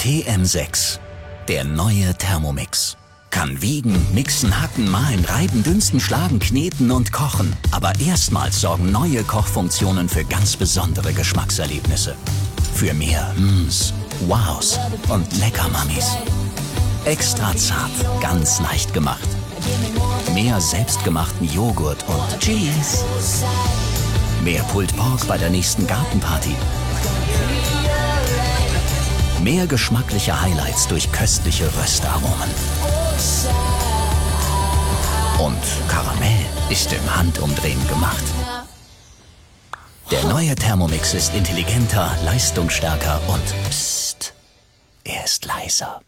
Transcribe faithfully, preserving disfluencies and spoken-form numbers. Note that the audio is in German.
T M sechs, der neue Thermomix. Kann wiegen, mixen, hacken, mahlen, reiben, dünsten, schlagen, kneten und kochen. Aber erstmals sorgen neue Kochfunktionen für ganz besondere Geschmackserlebnisse. Für mehr Mms, Wows und Leckermamis. Extra zart, ganz leicht gemacht. Mehr selbstgemachten Joghurt und Cheese. Mehr Pulled Pork bei der nächsten Gartenparty. Mehr geschmackliche Highlights durch köstliche Röstaromen. Und Karamell ist im Handumdrehen gemacht. Der neue Thermomix ist intelligenter, leistungsstärker und psst, er ist leiser.